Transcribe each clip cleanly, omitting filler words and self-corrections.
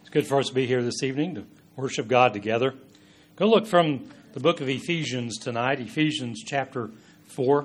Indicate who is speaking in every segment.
Speaker 1: It's good for us to be here this evening to worship God together. Go look from the book of Ephesians tonight, Ephesians chapter 4.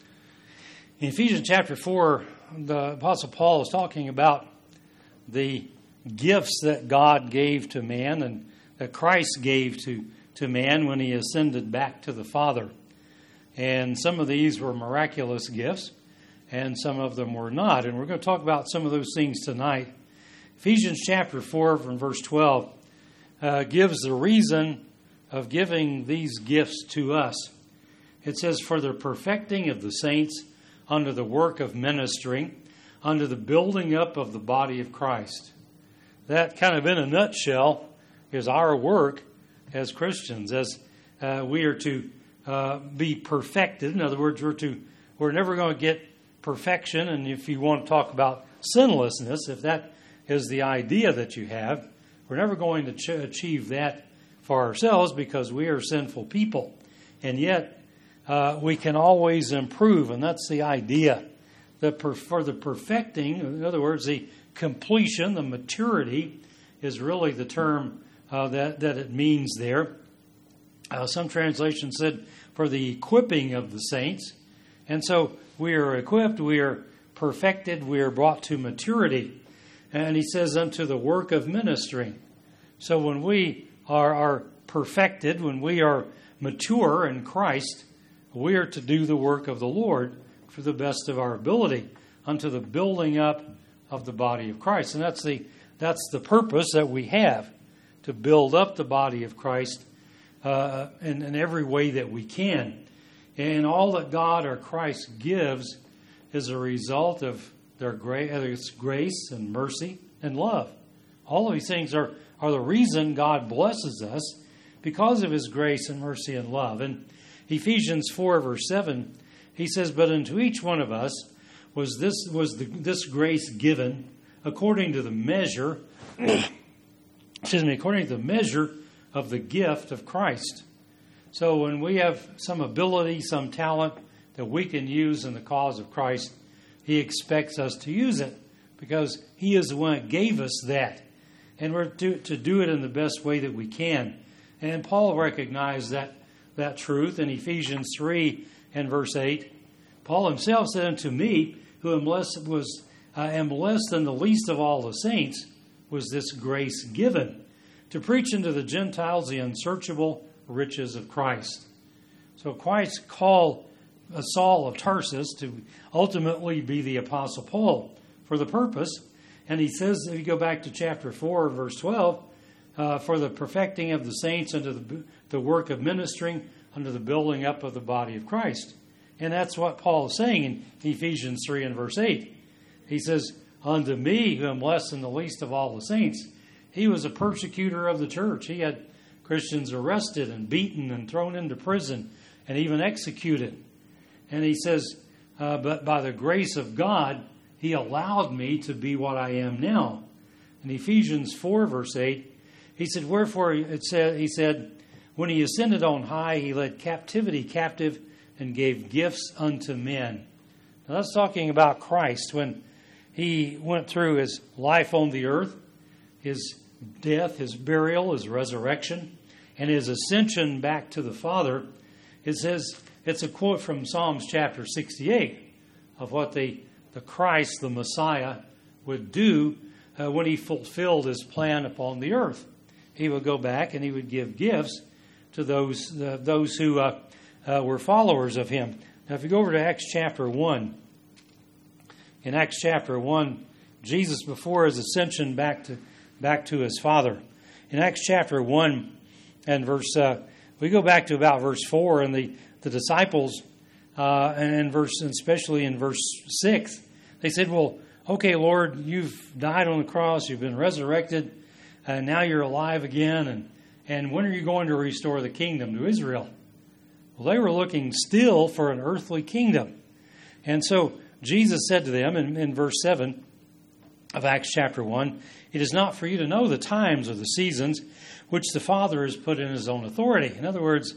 Speaker 1: In Ephesians chapter 4, the Apostle Paul is talking about the gifts that God gave to man and that Christ gave to man when he ascended back to the Father. And some of these were miraculous gifts, and some of them were not. And we're going to talk about some of those things tonight. Ephesians chapter 4 from verse 12 gives the reason of giving these gifts to us. It says, "For the perfecting of the saints under the work of ministering, under the building up of the body of Christ." That kind of in a nutshell is our work as Christians, as we are to be perfected. In other words, we're never going to get perfection. And if you want to talk about sinlessness, if that is the idea that you have, we're never going to achieve that for ourselves because we are sinful people. And yet, we can always improve, and that's the idea. For the perfecting, in other words, the completion, the maturity, is really the term that it means there. Some translations said for the equipping of the saints. And so we are equipped, we are perfected, we are brought to maturity. And he says, unto the work of ministering. So when we are perfected, when we are mature in Christ, we are to do the work of the Lord for the best of our ability, unto the building up of the body of Christ. And that's the purpose that we have, to build up the body of Christ in every way that we can. And all that God or Christ gives is a result of their grace and mercy and love. All of these things are the reason God blesses us, because of His grace and mercy and love. In Ephesians 4 verse 7, he says, "But unto each one of us was this grace given according to the measure, according to the measure of the gift of Christ." So when we have some ability, some talent that we can use in the cause of Christ, He expects us to use it because He is the one that gave us that. And we're to do it in the best way that we can. And Paul recognized that truth in Ephesians 3 and verse 8. Paul himself said, "Unto me, who am less than the least of all the saints, was this grace given, to preach unto the Gentiles the unsearchable riches of Christ." So Christ called Saul of Tarsus to ultimately be the Apostle Paul for the purpose. And he says, if you go back to chapter 4, verse 12, for the perfecting of the saints unto the work of ministering, unto the building up of the body of Christ. And that's what Paul is saying in Ephesians 3 and verse 8. He says, "Unto me, who am less than the least of all the saints." He was a persecutor of the church. He had Christians arrested and beaten and thrown into prison and even executed. And he says, but by the grace of God, He allowed me to be what I am now. In Ephesians 4, verse 8, he said, "Wherefore," he said, "when He ascended on high, He led captivity captive and gave gifts unto men." Now that's talking about Christ when He went through His life on the earth, His death, His burial, His resurrection, and His ascension back to the Father. It says, it's a quote from Psalms chapter 68 of what the Christ, the Messiah, would do when He fulfilled His plan upon the earth. He would go back and He would give gifts to those who were followers of Him. Now, if you go over to Acts chapter 1, in Acts chapter 1, Jesus, before His ascension back to His Father, in Acts chapter 1 and we go back to about verse 4, and the disciples, and especially in verse 6, they said, "Well, okay, Lord, you've died on the cross, you've been resurrected, and now you're alive again, and when are you going to restore the kingdom to Israel?" Well, they were looking still for an earthly kingdom. And so Jesus said to them in verse 7 of Acts chapter 1, "It is not for you to know the times or the seasons which the Father has put in His own authority." In other words,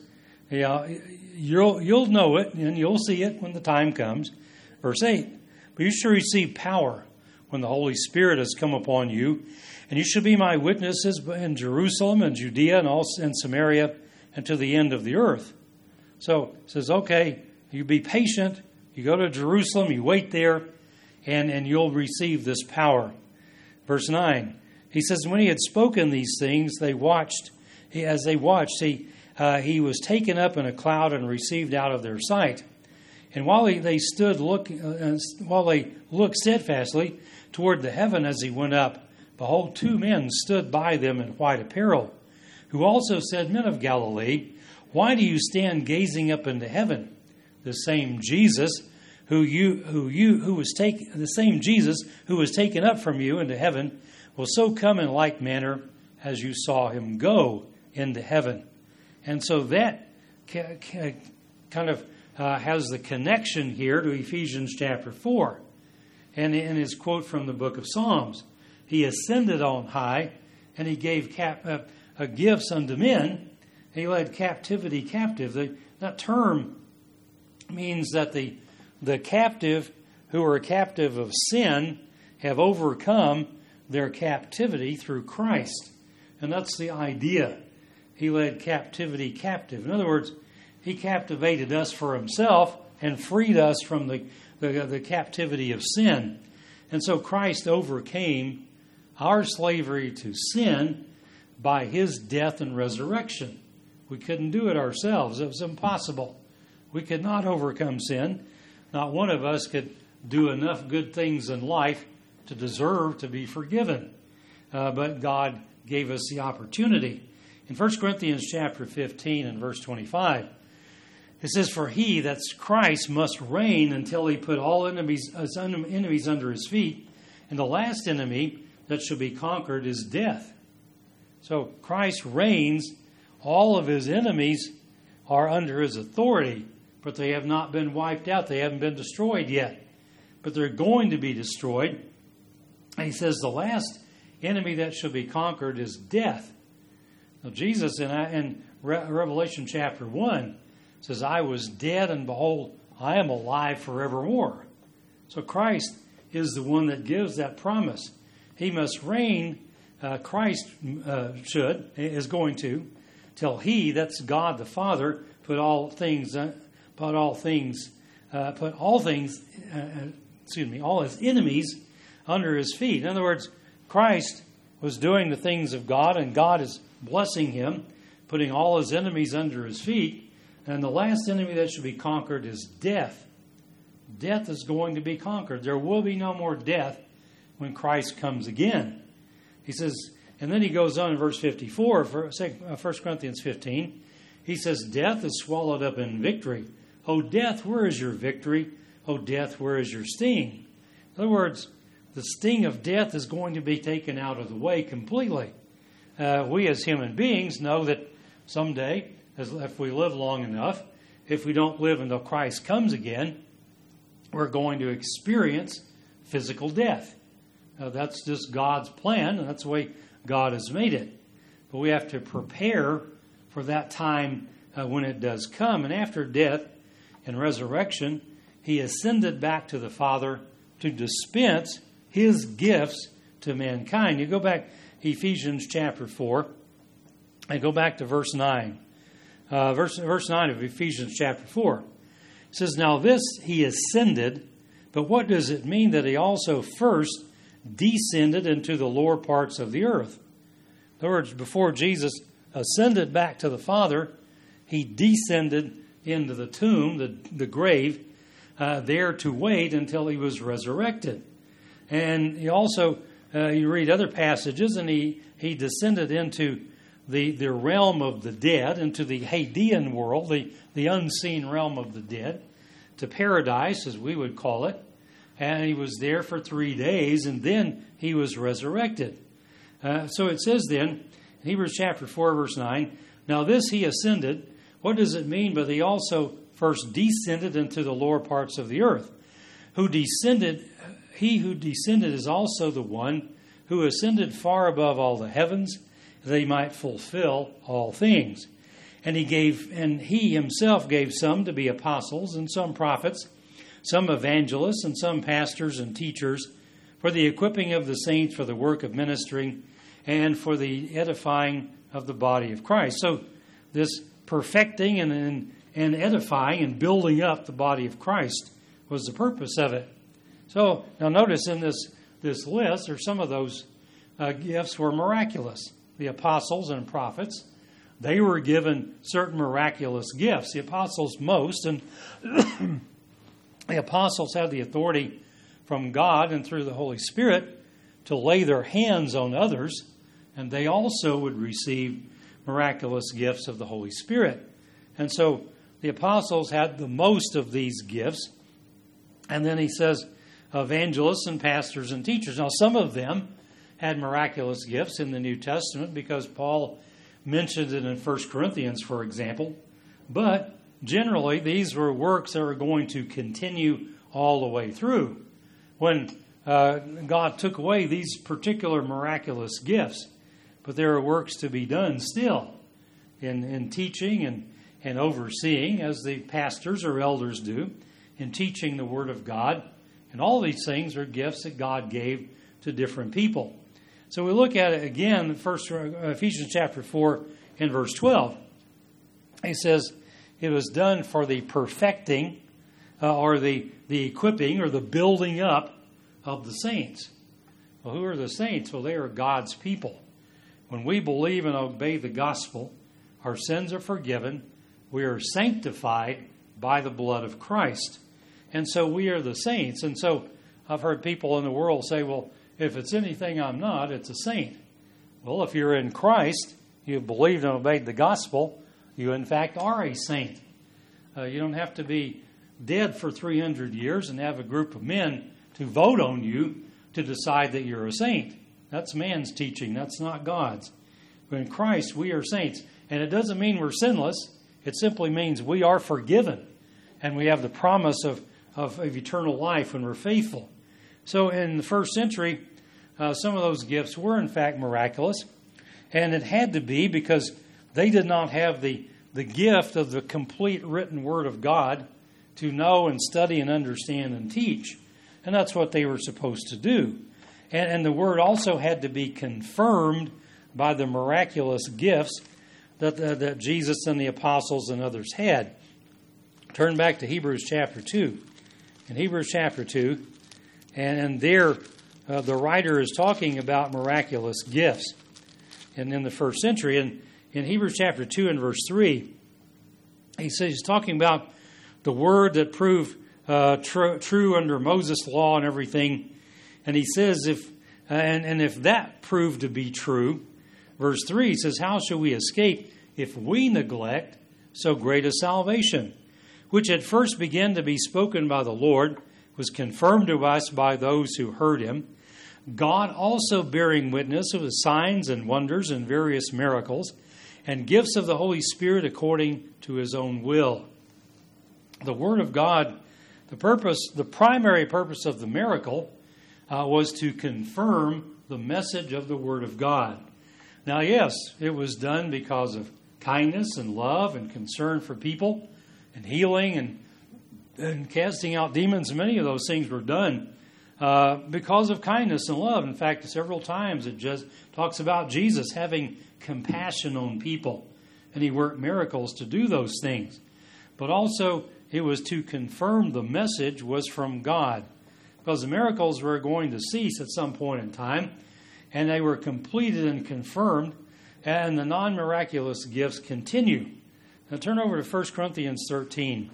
Speaker 1: you'll know it and you'll see it when the time comes. Verse 8, "But you shall receive power when the Holy Spirit has come upon you, and you shall be my witnesses in Jerusalem and Judea and also in Samaria and to the end of the earth. So it says, okay, you be patient, you go to Jerusalem, you wait there, and you'll receive this power. Verse 9, he says, when he had spoken these things, he was taken up in a cloud and received out of their sight. And while they looked steadfastly toward the heaven as he went up, behold, 2 men stood by them in white apparel, who also said, Men of Galilee, why do you stand gazing up into heaven? The same Jesus who was taken up from you into heaven will so come in like manner as you saw him go into heaven. And so that kind of has the connection here to Ephesians chapter 4. And in his quote from the book of Psalms, he ascended on high, and he gave gifts unto men. He led captivity captive. That term means that the captive who are a captive of sin have overcome their captivity through Christ. And that's the idea. He led captivity captive. In other words, he captivated us for himself and freed us from the captivity of sin. And so Christ overcame our slavery to sin by his death and resurrection. We couldn't do it ourselves. It was impossible. We could not overcome sin. Not one of us could do enough good things in life to deserve to be forgiven. But God gave us the opportunity. In 1 Corinthians chapter 15 and verse 25, it says, For he, that's Christ, must reign until he put all enemies under his feet. And the last enemy that shall be conquered is death. So Christ reigns. All of his enemies are under his authority, but they have not been wiped out. They haven't been destroyed yet. But they're going to be destroyed. And he says the last enemy that shall be conquered is death. Now Jesus in Revelation chapter 1 says, I was dead, and behold, I am alive forevermore. So Christ is the one that gives that promise. He must reign, Christ is going to, till he, that's God the Father, put all his enemies under his feet. In other words, Christ was doing the things of God, and God is blessing him, putting all his enemies under his feet. And the last enemy that should be conquered is death. Death is going to be conquered. There will be no more death when Christ comes again. He says, and then he goes on in verse 54, 1 Corinthians 15. He says, Death is swallowed up in victory. O death, where is your victory? O death, where is your sting? In other words, the sting of death is going to be taken out of the way completely. We as human beings know that someday, if we live long enough, if we don't live until Christ comes again, we're going to experience physical death. That's just God's plan, and that's the way God has made it. But we have to prepare for that time when it does come. And after death and resurrection, he ascended back to the Father to dispense his gifts to mankind. You go back Ephesians chapter 4 and go back to verse 9. Verse 9 of Ephesians chapter 4. It says, Now this he ascended, but what does it mean that he also first descended into the lower parts of the earth? In other words, before Jesus ascended back to the Father, he descended into the tomb, the grave, there to wait until he was resurrected. And he also, you read other passages, and he descended into the realm of the dead, into the Hadean world, the unseen realm of the dead, to paradise, as we would call it. And he was there for 3 days, and then he was resurrected. So it says then, in Hebrews chapter 4, verse 9, Now this he ascended. What does it mean? But he also first descended into the lower parts of the earth. He who descended is also the one who ascended far above all the heavens, that he might fulfill all things. And he himself gave some to be apostles, and some prophets, some evangelists, and some pastors and teachers, for the equipping of the saints for the work of ministering, and for the edifying of the body of Christ. So this perfecting and edifying and building up the body of Christ was the purpose of it. So now notice in this list, or some of those gifts were miraculous. The apostles and prophets, they were given certain miraculous gifts. The apostles most, and the apostles had the authority from God and through the Holy Spirit to lay their hands on others, and they also would receive miraculous gifts of the Holy Spirit. And so the apostles had the most of these gifts. And then he says evangelists and pastors and teachers. Now some of them had miraculous gifts in the New Testament because Paul mentioned it in 1 Corinthians, for example. But generally, these were works that were going to continue all the way through. When God took away these particular miraculous gifts, but there are works to be done still in teaching and overseeing, as the pastors or elders do, in teaching the Word of God. And all these things are gifts that God gave to different people. So we look at it again, Ephesians chapter 4 and verse 12. He says, it was done for the perfecting or the equipping or the building up of the saints. Well, who are the saints? Well, they are God's people. When we believe and obey the gospel, our sins are forgiven. We are sanctified by the blood of Christ. And so we are the saints. And so I've heard people in the world say, well, if it's anything I'm not, it's a saint. Well, if you're in Christ, you have believed and obeyed the gospel, you in fact are a saint. You don't have to be dead for 300 years and have a group of men to vote on you to decide that you're a saint. That's man's teaching. That's not God's. But in Christ, we are saints. And it doesn't mean we're sinless. It simply means we are forgiven. And we have the promise of eternal life when we're faithful. So in the first century, some of those gifts were in fact miraculous. And it had to be because they did not have the gift of the complete written Word of God to know and study and understand and teach. And that's what they were supposed to do. And the Word also had to be confirmed by the miraculous gifts that Jesus and the apostles and others had. Turn back to Hebrews chapter 2. In Hebrews chapter 2, and there the writer is talking about miraculous gifts. And in the first century, and in Hebrews chapter 2 and verse 3, he says he's talking about the word that proved true under Moses' law and everything. And he says, if that proved to be true, verse 3 says, how shall we escape if we neglect so great a salvation, which at first began to be spoken by the Lord, was confirmed to us by those who heard him, God also bearing witness with signs and wonders and various miracles, and gifts of the Holy Spirit according to his own will. The Word of God, the primary purpose of the miracle was to confirm the message of the Word of God. Now, yes, it was done because of kindness and love and concern for people and healing and casting out demons. Many of those things were done because of kindness and love. In fact, several times it just talks about Jesus having compassion on people, and he worked miracles to do those things. But also, it was to confirm the message was from God, because the miracles were going to cease at some point in time, and they were completed and confirmed, and the non-miraculous gifts continue. Now turn over to 1 Corinthians 13.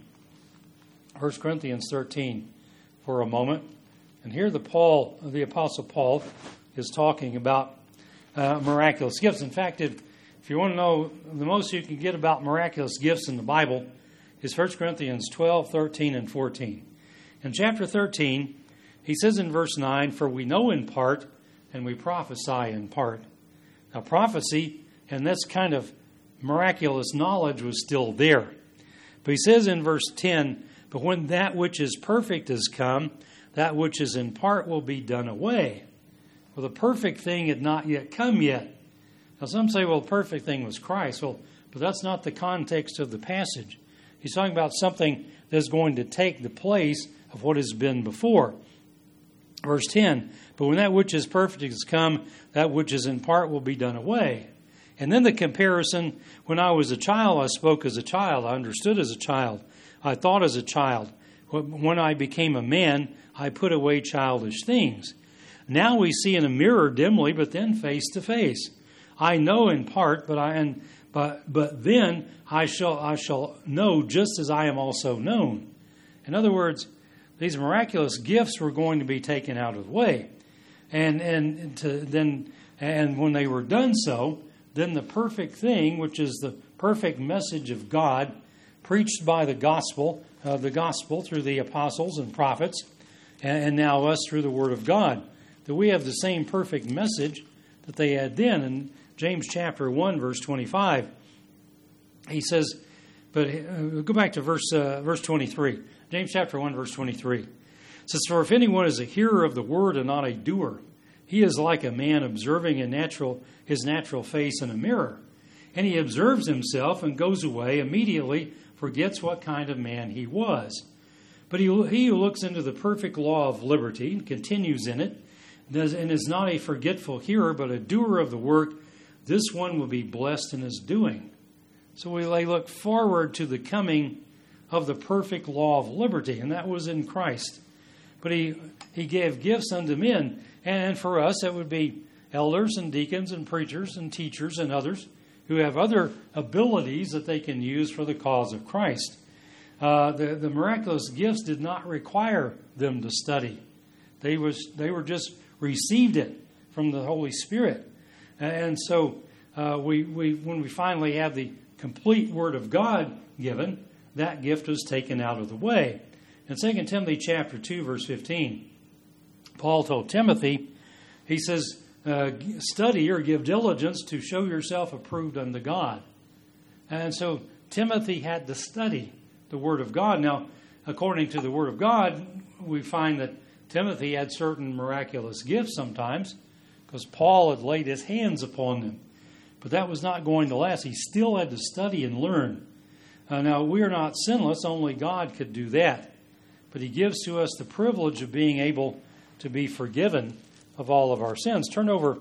Speaker 1: 1 Corinthians 13 for a moment. And here the Apostle Paul is talking about miraculous gifts. In fact, if you want to know the most you can get about miraculous gifts in the Bible is 1 Corinthians 12, 13, and 14. In chapter 13, he says in verse 9, for we know in part and we prophesy in part. Now prophecy and this kind of miraculous knowledge was still there. But he says in verse 10, but when that which is perfect is come, that which is in part will be done away. Well, the perfect thing had not yet come yet. Now some say, well, the perfect thing was Christ. Well, but that's not the context of the passage. He's talking about something that's going to take the place of what has been before. Verse 10, but when that which is perfect is come, that which is in part will be done away. And then the comparison, when I was a child, I spoke as a child, I understood as a child, I thought as a child. When I became a man, I put away childish things. Now we see in a mirror dimly, but then face to face. I know in part, but then I shall know just as I am also known. In other words, these miraculous gifts were going to be taken out of the way, and when they were done so, then the perfect thing, which is the perfect message of God, preached by the gospel through the apostles and prophets, and now us through the Word of God, that we have the same perfect message that they had then. In James chapter 1, verse 25, he says, but go back to verse 23. James chapter 1, verse 23. It says, for if anyone is a hearer of the word and not a doer, he is like a man observing his natural face in a mirror. And he observes himself and goes away, immediately forgets what kind of man he was. But he who looks into the perfect law of liberty and continues in it, and is not a forgetful hearer, but a doer of the work, this one will be blessed in his doing. So we look forward to the coming of the perfect law of liberty, and that was in Christ. But he gave gifts unto men, and for us that would be elders and deacons and preachers and teachers and others who have other abilities that they can use for the cause of Christ. The miraculous gifts did not require them to study. They were just received it from the Holy Spirit. And so when we finally have the complete Word of God given, that gift was taken out of the way. In 2 Timothy chapter 2, verse 15, Paul told Timothy, he says, study or give diligence to show yourself approved unto God. And so Timothy had to study the Word of God. Now, according to the Word of God, we find that Timothy had certain miraculous gifts sometimes because Paul had laid his hands upon them. But that was not going to last. He still had to study and learn. Now, we are not sinless. Only God could do that. But he gives to us the privilege of being able to be forgiven of all of our sins. Turn over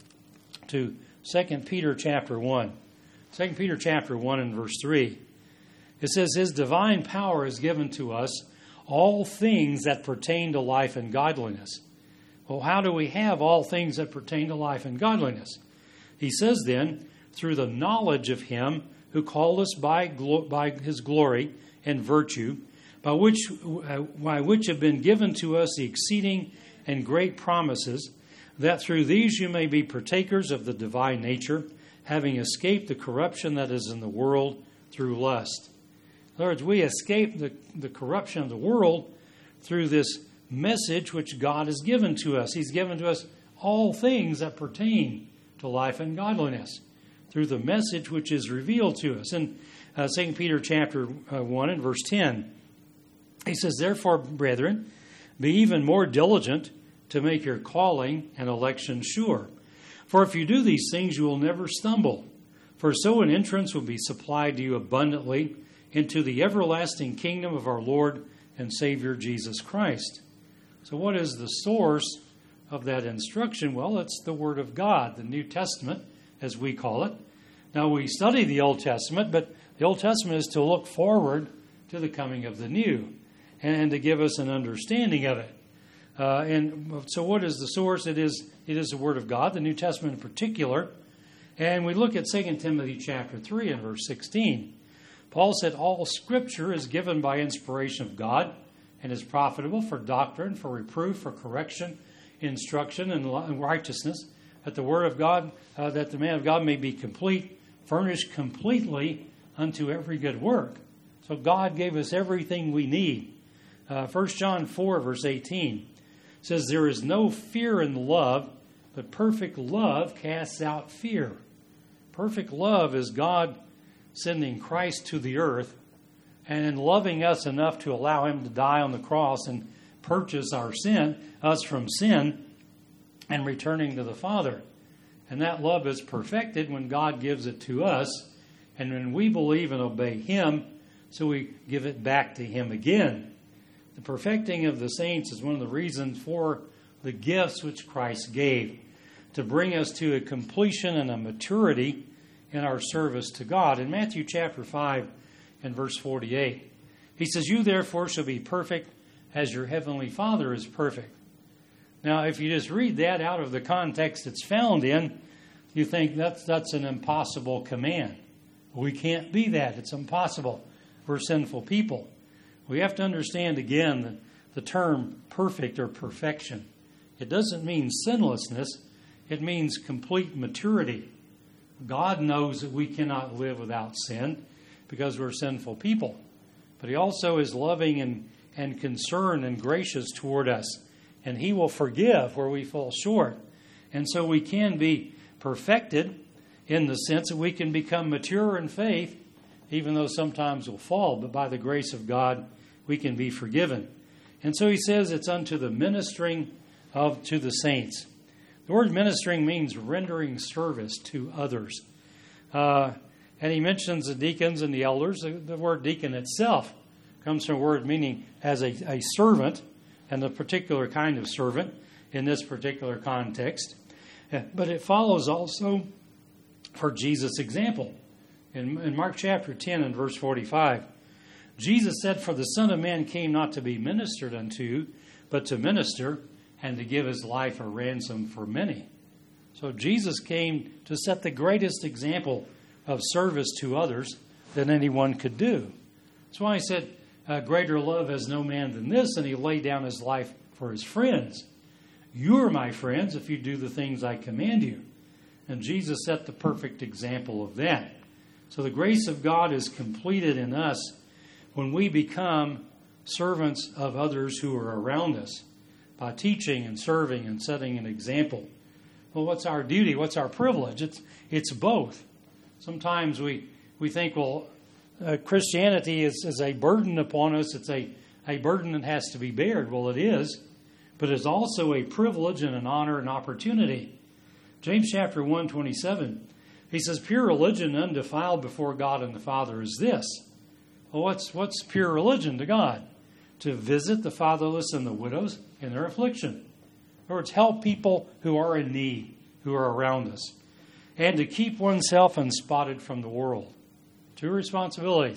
Speaker 1: to 2 Peter chapter 1. 2 Peter chapter 1 and verse 3. It says, his divine power is given to us all things that pertain to life and godliness. Well, how do we have all things that pertain to life and godliness? He says then, through the knowledge of him who called us by his glory and virtue, by which have been given to us the exceeding and great promises, that through these you may be partakers of the divine nature, having escaped the corruption that is in the world through lust. In other words, we escape the corruption of the world through this message which God has given to us. He's given to us all things that pertain to life and godliness through the message which is revealed to us. In 2 Peter chapter 1 and verse 10, he says, therefore, brethren, be even more diligent to make your calling and election sure. For if you do these things, you will never stumble. For so an entrance will be supplied to you abundantly into the everlasting kingdom of our Lord and Savior Jesus Christ. So what is the source of that instruction? Well, it's the Word of God, the New Testament, as we call it. Now, we study the Old Testament, but the Old Testament is to look forward to the coming of the New and to give us an understanding of it. And so what is the source? It is the Word of God, the New Testament in particular. And we look at 2 Timothy chapter 3 and verse 16. Paul said, all Scripture is given by inspiration of God and is profitable for doctrine, for reproof, for correction, instruction, and righteousness, that the Word of God, that the man of God may be complete, furnished completely unto every good work. So God gave us everything we need. 1 John 4, verse 18 says, there is no fear in love, but perfect love casts out fear. Perfect love is God sending Christ to the earth and loving us enough to allow him to die on the cross and purchase us from sin, and returning to the Father. And that love is perfected when God gives it to us, and when we believe and obey him, so we give it back to him again. The perfecting of the saints is one of the reasons for the gifts which Christ gave to bring us to a completion and a maturity in our service to God. In Matthew chapter 5 and verse 48, he says, "You therefore shall be perfect as your heavenly Father is perfect." Now, if you just read that out of the context it's found in, you think that's an impossible command. We can't be that. It's impossible. We're sinful people. We have to understand again the term perfect or perfection. It doesn't mean sinlessness. It means complete maturity. God knows that we cannot live without sin because we're sinful people. But He also is loving and concerned and gracious toward us. And He will forgive where we fall short. And so we can be perfected in the sense that we can become mature in faith, even though sometimes we'll fall. But by the grace of God, we can be forgiven. And so he says it's unto the ministering to the saints. The word ministering means rendering service to others. And he mentions the deacons and the elders. The word deacon itself comes from a word meaning as a servant, and a particular kind of servant in this particular context. But it follows also for Jesus' example. In Mark chapter 10 and verse 45, Jesus said, "For the Son of Man came not to be ministered unto, but to minister, and to give His life a ransom for many." So Jesus came to set the greatest example of service to others than anyone could do. That's why He said, "Greater love has no man than this," and He laid down His life for His friends. You are my friends if you do the things I command you. And Jesus set the perfect example of that. So the grace of God is completed in us when we become servants of others who are around us by teaching and serving and setting an example. Well, what's our duty? What's our privilege? It's both. Sometimes we think, well, Christianity is a burden upon us. It's a burden that has to be bared. Well, it is. But it's also a privilege and an honor and opportunity. James chapter 1:27, he says, "Pure religion undefiled before God and the Father is this." Well, what's pure religion to God? To visit the fatherless and the widows in their affliction. In other words, help people who are in need, who are around us. And to keep oneself unspotted from the world. Two responsibilities.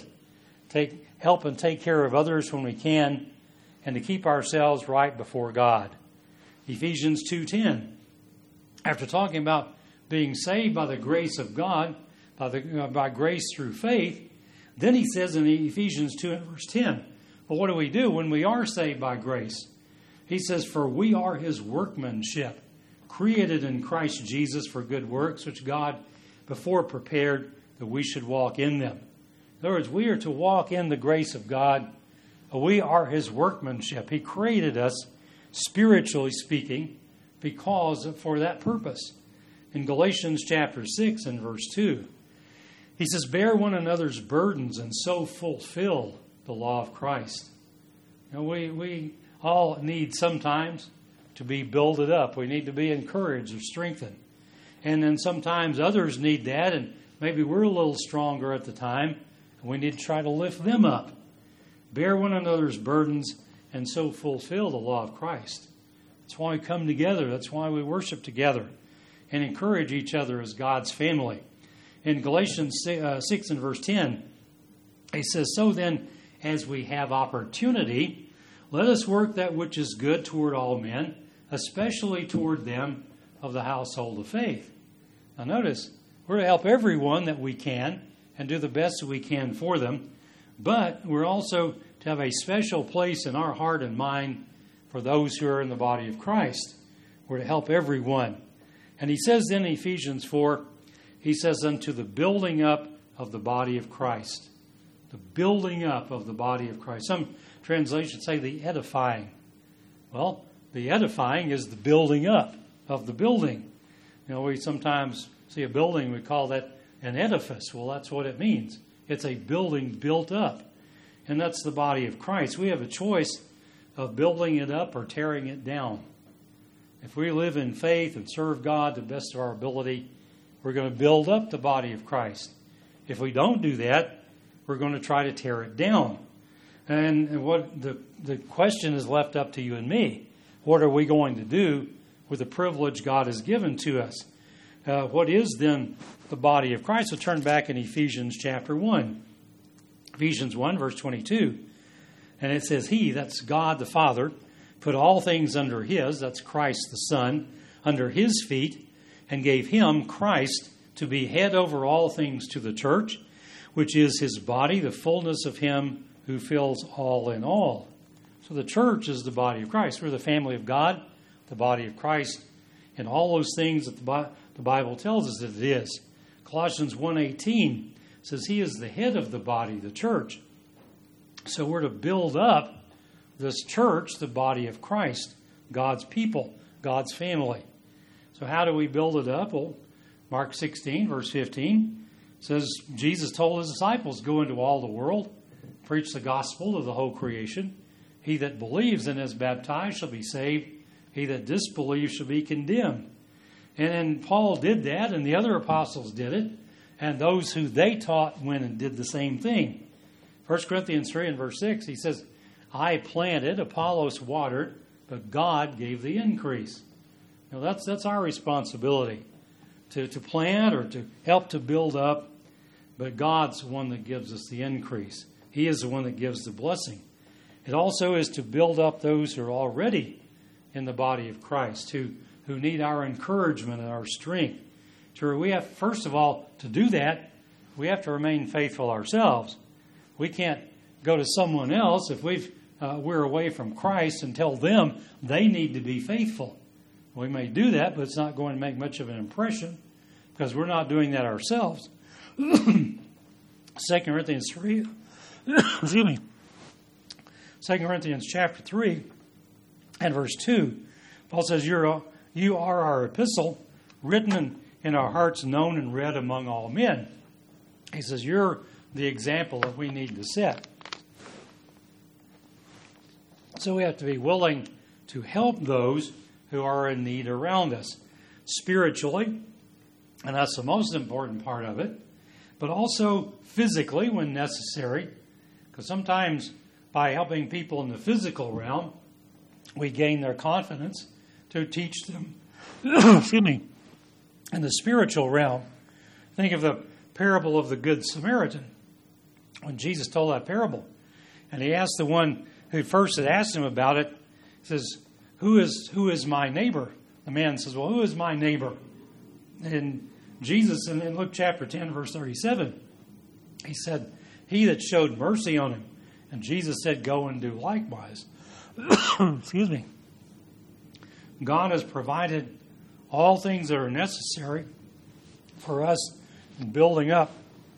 Speaker 1: Help and take care of others when we can, and to keep ourselves right before God. Ephesians 2:10. After talking about being saved by the grace of God, by grace through faith, then he says in Ephesians 2 and verse 10, well, what do we do when we are saved by grace? He says, "For we are His workmanship, created in Christ Jesus for good works, which God before prepared that we should walk in them." In other words, we are to walk in the grace of God. We are His workmanship. He created us, spiritually speaking, for that purpose. In Galatians chapter 6 and verse 2, he says, "Bear one another's burdens and so fulfill the law of Christ." You know, we all need sometimes to be builded up. We need to be encouraged or strengthened. And then sometimes others need that, and maybe we're a little stronger at the time, and we need to try to lift them up. Bear one another's burdens and so fulfill the law of Christ. That's why we come together. That's why we worship together and encourage each other as God's family. In Galatians 6 and verse 10, he says, "So then, as we have opportunity, let us work that which is good toward all men, especially toward them of the household of faith." Now notice, we're to help everyone that we can and do the best that we can for them, but we're also to have a special place in our heart and mind for those who are in the body of Christ. We're to help everyone. And he says in Ephesians 4, he says, "Unto the building up of the body of Christ." The building up of the body of Christ. Some translations say the edifying. Well, the edifying is the building up of the building. You know, we sometimes see a building, we call that an edifice. Well, that's what it means. It's a building built up. And that's the body of Christ. We have a choice of building it up or tearing it down. If we live in faith and serve God to the best of our ability, we're going to build up the body of Christ. If we don't do that, we're going to try to tear it down. And what the question is left up to you and me. what are we going to do with the privilege God has given to us? What is then the body of Christ? So turn back in Ephesians chapter 1. Ephesians 1, verse 22. And it says, He, that's God the Father, put all things under His, that's Christ the Son, under His feet, and gave Him, Christ, to be head over all things to the church, which is His body, the fullness of Him who fills all in all. So the church is the body of Christ. We're the family of God, the body of Christ, and all those things that the Bible tells us that it is. Colossians 1:18 says He is the head of the body, the church. So we're to build up this church, the body of Christ, God's people, God's family. So how do we build it up? Well, Mark 16, verse 15 says Jesus told His disciples, go into all the world, preach the gospel to the whole creation. He that believes and is baptized shall be saved. He that disbelieves shall be condemned. And then Paul did that, and the other apostles did it, and those who they taught went and did the same thing. 1 Corinthians 3 and verse 6, he says, I planted, Apollos watered, but God gave the increase. Now that's our responsibility, to plant or to help to build up, but God's the one that gives us the increase. He is the one that gives the blessing. It also is to build up those who are already in the body of Christ, who need our encouragement and our strength. So we have, first of all, to do that, we have to remain faithful ourselves. We can't go to someone else if we're away from Christ and tell them they need to be faithful. We may do that, but it's not going to make much of an impression because we're not doing that ourselves. 2 Corinthians 3, excuse me. 2 Corinthians chapter 3 and verse 2, Paul says, You are our epistle, written in our hearts, known and read among all men. He says, you're the example that we need to set. So we have to be willing to help those who are in need around us, spiritually, and that's the most important part of it, but also physically when necessary, because sometimes by helping people in the physical realm, we gain their confidence to teach them, excuse me, in the spiritual realm. Think of the parable of the Good Samaritan. When Jesus told that parable, and He asked the one who first had asked Him about it, He says, who is my neighbor? The man says, well, who is my neighbor? And Jesus, in Luke chapter 10, verse 37, He said, he that showed mercy on him. And Jesus said, go and do likewise. Excuse me. God has provided all things that are necessary for us in building up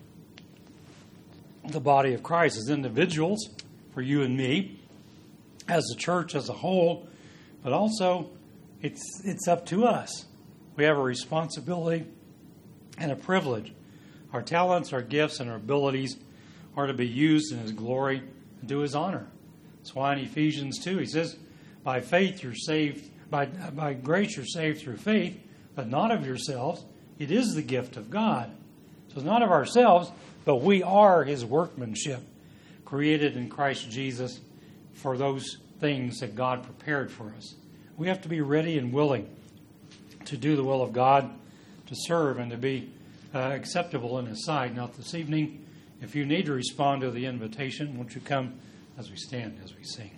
Speaker 1: the body of Christ as individuals, for you and me, as the church as a whole, but also it's up to us. We have a responsibility and a privilege. Our talents, our gifts, and our abilities are to be used in His glory and to His honor. That's why in Ephesians 2 he says, by faith you're saved, by grace you're saved through faith, but not of yourselves. It is the gift of God. So it's not of ourselves, but we are His workmanship, created in Christ Jesus for those things that God prepared for us. We have to be ready and willing to do the will of God, to serve, and to be acceptable in His sight. Now, this evening, if you need to respond to the invitation, won't you come as we stand, as we sing?